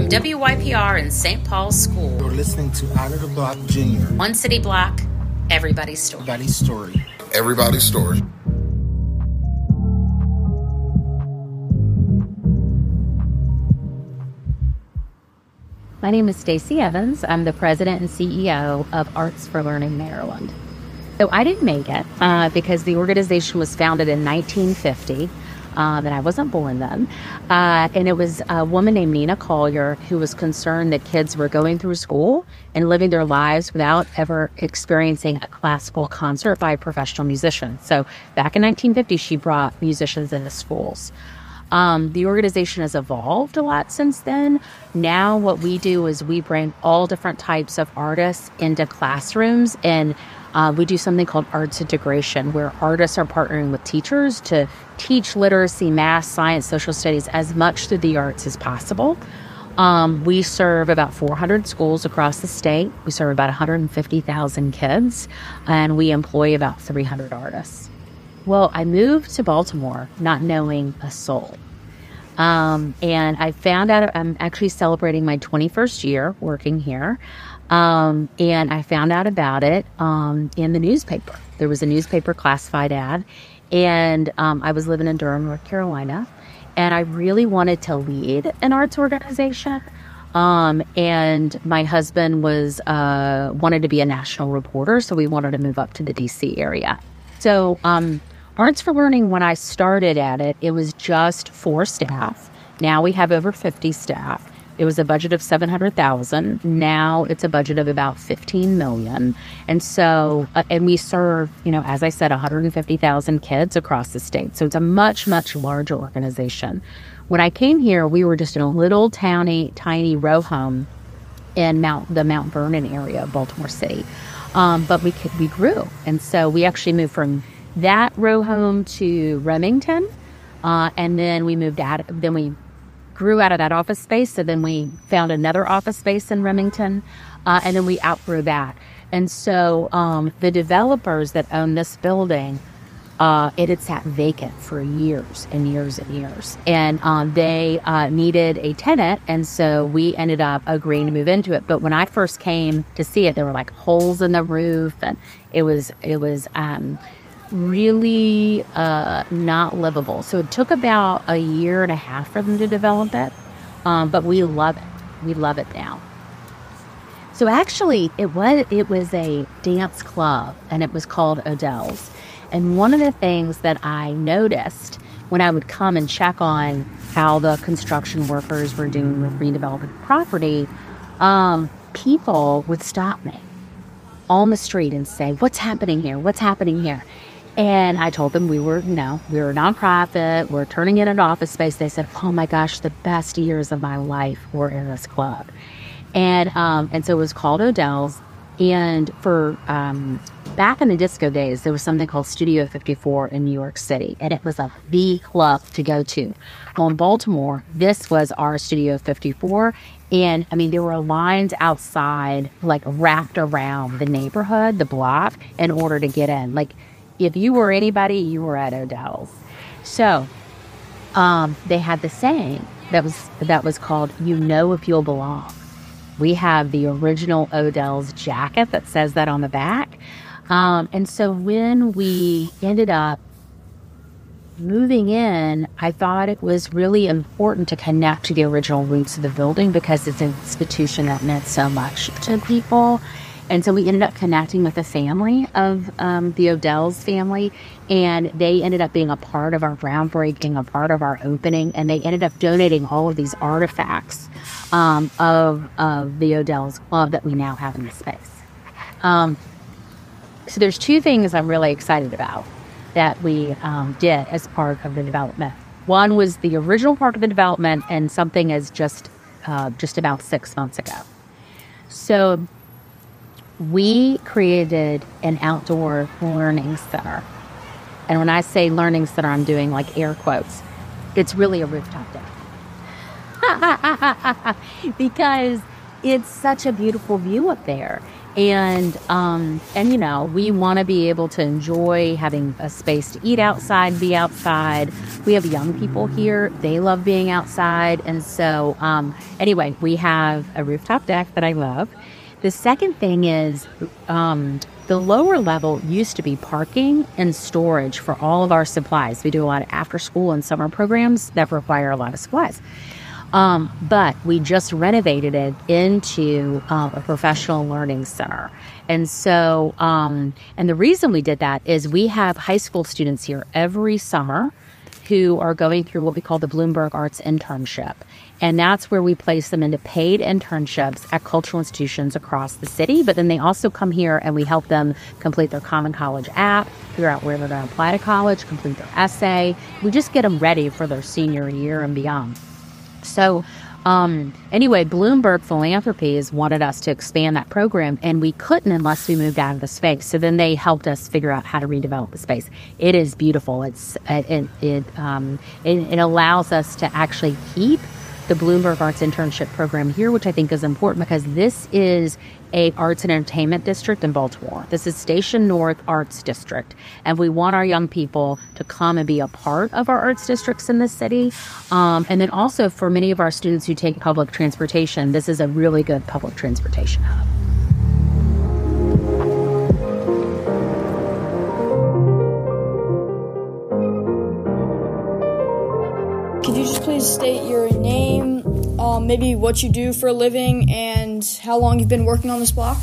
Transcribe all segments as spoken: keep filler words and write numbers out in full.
From W Y P R in Saint Paul's School. You're listening to Out of the Block Junior. One city block, everybody's story. Everybody's story. Everybody's story. My name is Stacey Evans. I'm the president and C E O of Arts for Learning Maryland. So I didn't make it uh, because the organization was founded in nineteen fifty. Uh, and I wasn't born then. Uh, and it was a woman named Nina Collier who was concerned that kids were going through school and living their lives without ever experiencing a classical concert by a professional musician. So back in nineteen fifty, she brought musicians into schools. Um, the organization has evolved a lot since then. Now what we do is we bring all different types of artists into classrooms, and uh, we do something called arts integration, where artists are partnering with teachers to teach literacy, math, science, social studies as much through the arts as possible. Um, we serve about four hundred schools across the state. We serve about one hundred fifty thousand kids, and we employ about three hundred artists. Well, I moved to Baltimore not knowing a soul. Um, and I found out I'm actually celebrating my twenty-first year working here. Um, and I found out about it um, in the newspaper. There was a newspaper classified ad. And um, I was living in Durham, North Carolina. And I really wanted to lead an arts organization. Um, and my husband was uh, wanted to be a national reporter, so we wanted to move up to the D C area. So um, Arts for Learning, when I started at it, it was just four staff. Now we have over fifty staff. It was a budget of seven hundred thousand dollars. Now it's a budget of about fifteen million dollars. And so, uh, and we serve, you know, as I said, one hundred fifty thousand kids across the state. So it's a much, much larger organization. When I came here, we were just in a little towny, tiny row home in Mount, the Mount Vernon area of Baltimore City. Um, but we we grew. And so we actually moved from that row home to Remington. Uh, and then we moved out, then we grew out of that office space. So then we found another office space in Remington. Uh, and then we outgrew that. And so um, the developers that own this building, uh, it had sat vacant for years and years and years. And um, they uh, needed a tenant. And so we ended up agreeing to move into it. But when I first came to see it, there were like holes in the roof. And it was, it was, um, really uh, not livable. So it took about a year and a half for them to develop it, um, but we love it. We love it now. So actually, it was it was a dance club, and it was called Odell's. And one of the things that I noticed when I would come and check on how the construction workers were doing with redeveloping property, um, people would stop me on the street and say, "What's happening here? What's happening here?" And I told them we were, you know, we were a nonprofit, we're turning in an office space. They said, "Oh my gosh, the best years of my life were in this club." And um, and so it was called Odell's. And for um, back in the disco days, there was something called Studio fifty-four in New York City. And it was a the club to go to. Well, in Baltimore, this was our Studio fifty-four. And I mean, there were lines outside, like wrapped around the neighborhood, the block, in order to get in. Like, if you were anybody, you were at Odell's. So um, they had the saying that was that was called, "You know if you'll belong." We have the original Odell's jacket that says that on the back. Um, and so when we ended up moving in, I thought it was really important to connect to the original roots of the building because it's an institution that meant so much to people. And so we ended up connecting with the family of um, the Odell's family, and they ended up being a part of our groundbreaking, a part of our opening, and they ended up donating all of these artifacts um, of, of the Odell's club that we now have in the space. Um, so there's two things I'm really excited about that we um, did as part of the development. One was the original part of the development, and something is just uh, just about six months ago. So we created an outdoor learning center. And when I say learning center, I'm doing like air quotes. It's really a rooftop deck. Because it's such a beautiful view up there. And, um, and you know, we want to be able to enjoy having a space to eat outside, be outside. We have young people here. They love being outside. And so, um, anyway, we have a rooftop deck that I love. The second thing is um, the lower level used to be parking and storage for all of our supplies. We do a lot of after school and summer programs that require a lot of supplies. Um, but we just renovated it into um, a professional learning center. And so, um, and the reason we did that is we have high school students here every summer who are going through what we call the Bloomberg Arts Internship. And that's where we place them into paid internships at cultural institutions across the city. But then they also come here and we help them complete their Common College app, figure out where they're going to apply to college, complete their essay. We just get them ready for their senior year and beyond. So um, anyway, Bloomberg Philanthropies wanted us to expand that program, and we couldn't unless we moved out of the space. So then they helped us figure out how to redevelop the space. It is beautiful. It's it it um, it, it allows us to actually keep the Bloomberg Arts Internship Program here, which I think is important because this is a arts and entertainment district in Baltimore. This is Station North Arts District, and we want our young people to come and be a part of our arts districts in this city. Um, and then also for many of our students who take public transportation, this is a really good public transportation hub. Could you just please state your name, um, maybe what you do for a living, and how long you've been working on this block?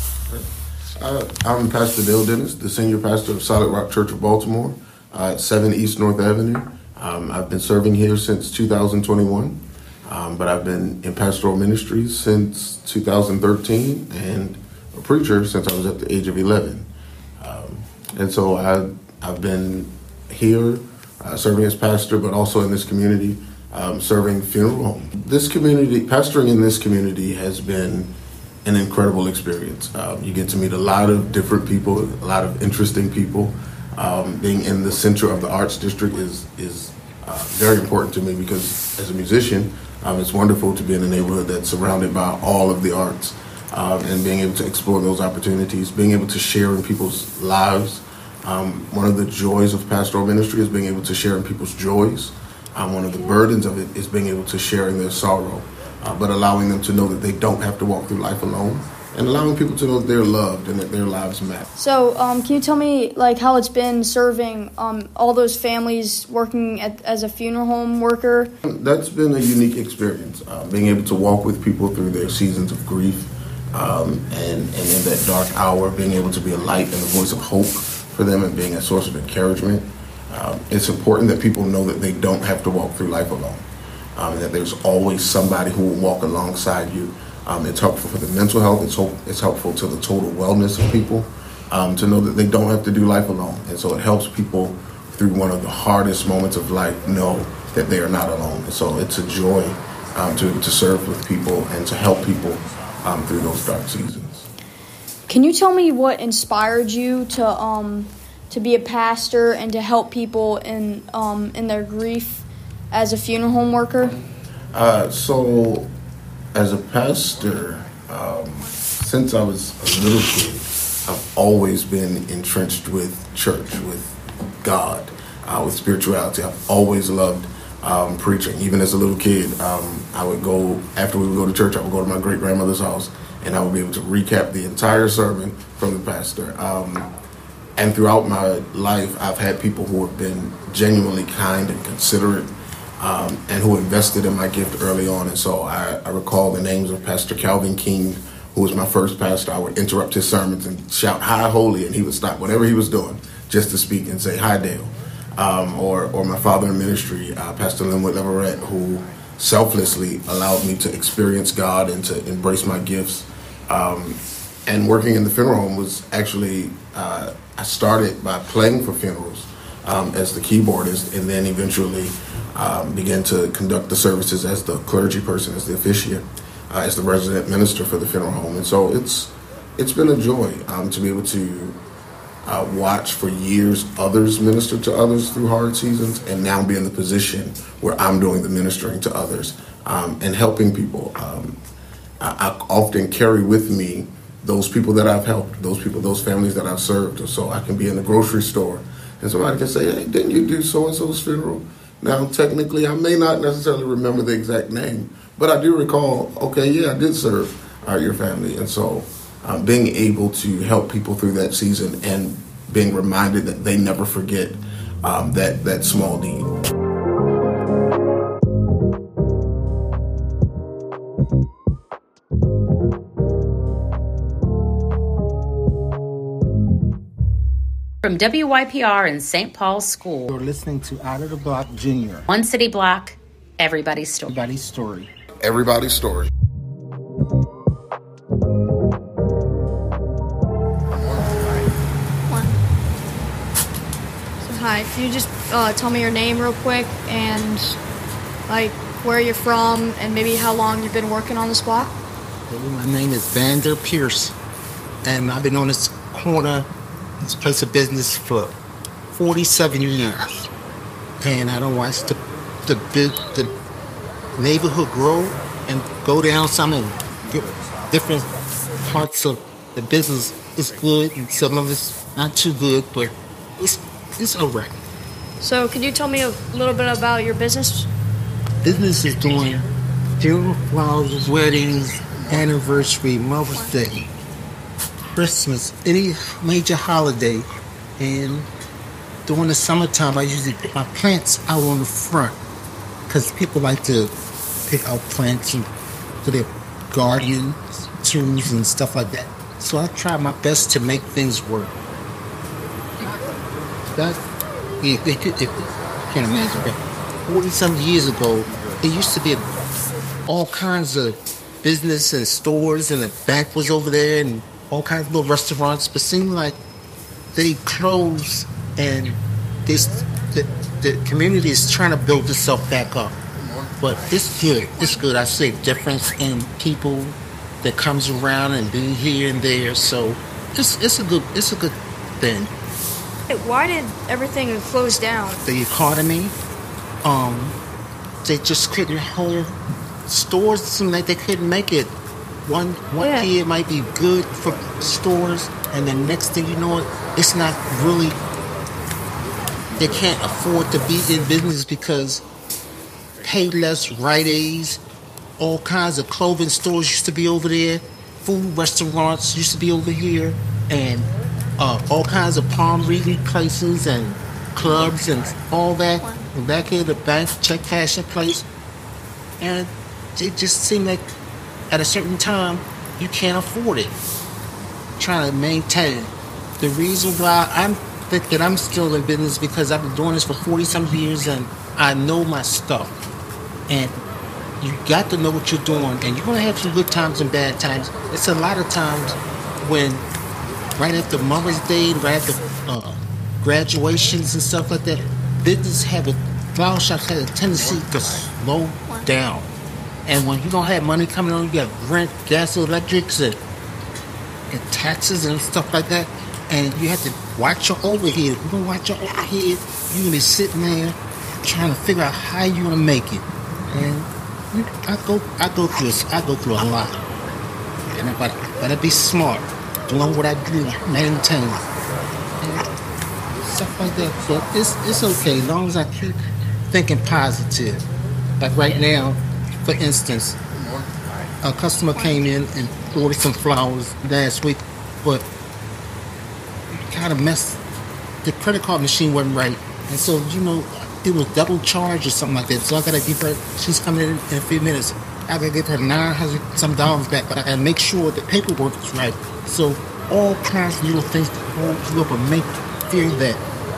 Uh, I'm Pastor Dale Dennis, the senior pastor of Solid Rock Church of Baltimore uh, at seven East North Avenue. Um, I've been serving here since two thousand twenty-one, um, but I've been in pastoral ministry since two thousand thirteen and a preacher since I was at the age of eleven. Um, and so I, I've been here Uh, serving as pastor, but also in this community, um, serving funeral home. This community, pastoring in this community has been an incredible experience. Um, you get to meet a lot of different people, a lot of interesting people. Um, being in the center of the arts district is is uh, very important to me because as a musician, um, it's wonderful to be in a neighborhood that's surrounded by all of the arts um, and being able to explore those opportunities, being able to share in people's lives. Um, one of the joys of pastoral ministry is being able to share in people's joys. Um, one of the burdens of it is being able to share in their sorrow, uh, but allowing them to know that they don't have to walk through life alone, and allowing people to know that they're loved and that their lives matter. So, um, can you tell me like how it's been serving um, all those families working at, as a funeral home worker? That's been a unique experience, uh, being able to walk with people through their seasons of grief, um, and, and in that dark hour, being able to be a light and a voice of hope for them and being a source of encouragement. Um, it's important that people know that they don't have to walk through life alone, um, and that there's always somebody who will walk alongside you. Um, it's helpful for the mental health. It's, ho- it's helpful to the total wellness of people um, to know that they don't have to do life alone. And so it helps people through one of the hardest moments of life know that they are not alone. And so it's a joy um, to, to serve with people and to help people um, through those dark seasons. Can you tell me what inspired you to um to be a pastor and to help people in um in their grief as a funeral home worker? Uh, so, as a pastor, um, since I was a little kid, I've always been entrenched with church, with God, uh, with spirituality. I've always loved um, preaching. Even as a little kid, um, I would go, after we would go to church, I would go to my great-grandmother's house, and I would be able to recap the entire sermon from the pastor. Um, and throughout my life, I've had people who have been genuinely kind and considerate, um, and who invested in my gift early on. And so I, I recall the names of Pastor Calvin King, who was my first pastor. I would interrupt his sermons and shout, "Hi, holy," and he would stop whatever he was doing just to speak and say, "Hi, Dale." Um, or, or my father in ministry, uh, Pastor Linwood Leverett, who selflessly allowed me to experience God and to embrace my gifts. Um, and working in the funeral home was actually, uh, I started by playing for funerals um, as the keyboardist, and then eventually um, began to conduct the services as the clergy person, as the officiant, uh, as the resident minister for the funeral home. And so it's it's been a joy um, to be able to uh, watch for years others minister to others through hard seasons, and now be in the position where I'm doing the ministering to others um, and helping people. Um, I, I often carry with me those people that I've helped, those people, those families that I've served. So I can be in the grocery store and somebody can say, hey, didn't you do so-and-so's funeral? Now, technically, I may not necessarily remember the exact name, but I do recall, okay, yeah, I did serve uh, your family. And so uh, being able to help people through that season and being reminded that they never forget um, that, that small deed. From W Y P R and Saint Paul School. You're listening to Out of the Block Junior. One city block, everybody's story. Everybody's story. Everybody's story. One. So, hi, can you just uh, tell me your name real quick and, like, where you're from and maybe how long you've been working on this block? My name is Vander Pierce, and I've been on this corner, this place of business for forty-seven years. And I don't watch the the big the neighborhood grow and go down some and get different parts of the business is good and some of it's not too good, but it's it's alright. So, could you tell me a little bit about your business? Business is doing funeral flowers, weddings, anniversary, Mother's Day, Christmas, any major holiday. And during the summertime, I usually put my plants out on the front because people like to pick out plants and, for their garden tools and stuff like that. So I try my best to make things work. That, if, if, if, if I can't imagine that. forty-some years ago, there used to be all kinds of business and stores, and the bank was over there, and all kinds of little restaurants, but it seemed like they closed, and this the, the community is trying to build itself back up. But it's good. It's good. I see a difference in people that comes around and be here and there. So it's it's a good it's a good thing. Why did everything close down? The economy, um, they just couldn't hold stores. It seemed like they couldn't make it. One one Yeah. year might be good for stores, and the next thing you know, it's not really. They can't afford to be in business because Payless, Rite Aids, all kinds of clothing stores used to be over there. Food restaurants used to be over here, and uh, all kinds of palm reading places and clubs and all that. And back here, the bank, check cashing place, and it just seemed like at a certain time you can't afford it. Trying to maintain. The reason why I'm thinking I'm still in business because I've been doing this for forty some years and I know my stuff. And you got to know what you're doing, and you're gonna have some good times and bad times. It's a lot of times when right after Mother's Day, right after uh, graduations and stuff like that, business have a flower shops have a tendency to slow down. And when you don't have money coming on, you got rent, gas, electrics, and, and taxes and stuff like that, and you have to watch your overhead. If you don't watch your overhead, you're gonna be sitting there trying to figure out how you're gonna make it. And I go, I go through, this, I go through a lot. And I gotta, gotta be smart, doing what I do, maintain, and stuff like that. But it's it's okay as long as I keep thinking positive. Like right now, for instance, a customer came in and ordered some flowers last week, but kind of messed. The credit card machine wasn't right, and so you know. It was double charged or something like that. So I gotta give her, she's coming in in a few minutes. I gotta give her nine hundred some dollars back, but I gotta make sure the paperwork is right. So all kinds of little things to hold you up and make you feel that,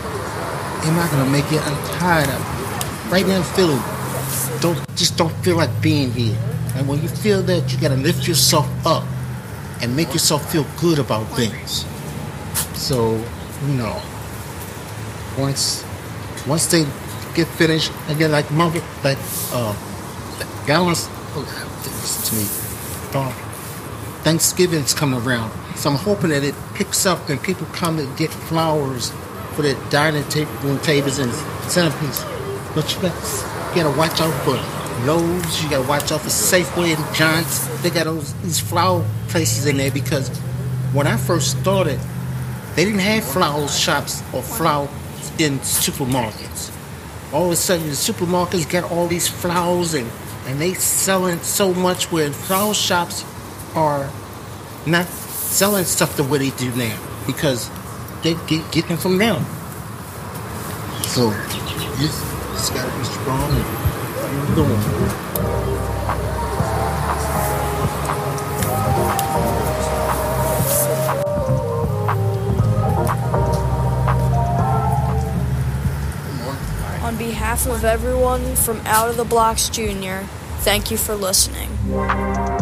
am I gonna make it? I'm tired of it. Right now I'm feeling, don't, just don't feel like being here. And when you feel that, you gotta lift yourself up and make yourself feel good about things. So, you know, once, once they get finished, again, like Margaret, like uh, Gallons, oh, listen to me. Uh, Thanksgiving's coming around, so I'm hoping that it picks up and people come and get flowers for their dining table, tables and centerpiece. But you got, you got to watch out for Lowe's. You got to watch out for Safeway and Giants. They got those these flower places in there because when I first started, they didn't have flower shops or flowers in supermarkets. All of a sudden, the supermarkets got all these flowers, and, and they selling so much, where flower shops are not selling stuff the way they do now, because they get getting it from them. So you just, just gotta be strong and keep going. On behalf of everyone from Out of the Blocks Junior, thank you for listening.